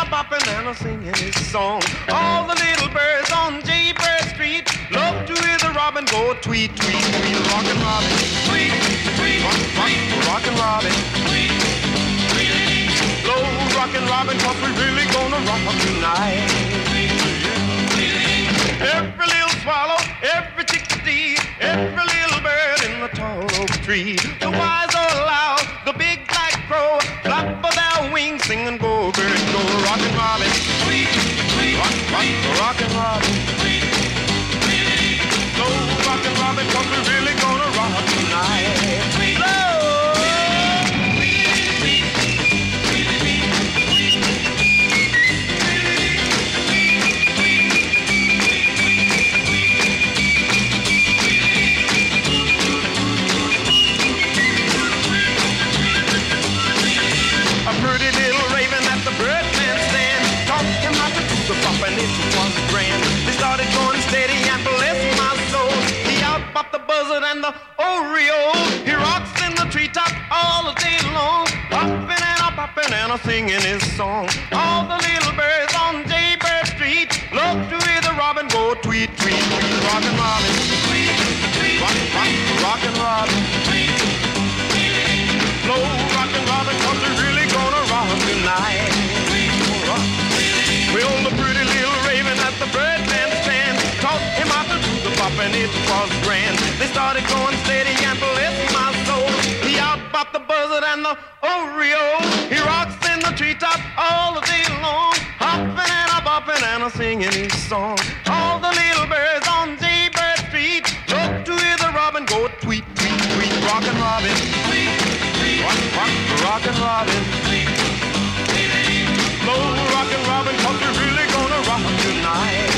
bopping and a singing his song. All the little birds on Jaybird Street love to hear the robin go tweet, tweet, tweet. Rockin' Robin, tweet, tweet, rockin' Robin, tweet, tweet. Slow rockin' Robin, 'cause we're really gonna rock tonight. Every little swallow, every chickadee, every little bird in the tall oak tree. The wise or loud, the big black crow, flap of their wings, sing and go, bird, go. Rockin' Robin, tweet, tweet, rockin' Robin, tweet, tweet. Slow rockin' Robin, 'cause we're really gonna rock tonight. Slow. Pretty little raven at the birdman stand, taught him how to do the bop and it was grand. They started going steady and bless my soul. He outbopped the buzzard and the oriole. He rocks in the treetop all the day long, popping and a popping and a singing his song. All the little birds on Jaybird Street love to hear the robin go tweet, tweet, tweet. Rockin' Robin, tweet, tweet, rockin' Robin, tweet, tweet. Slow rockin' Robin, 'cause we're really gonna rock tonight. Well, the pretty little raven at the birdman stand taught him how to do the bop and it was grand. They started going steady and bless my soul. He outbopped the buzzard and the oriole. He rocks in the treetop all the day long, hopping and a bopping and a singing his song. All the little birds on Jaybird Street love to hear the robin go tweet, tweet, tweet. Rockin' Robin, tweet, tweet, rockin' Robin, tweet, tweet. Slow rockin' Robin, 'cause we're really gonna rock tonight.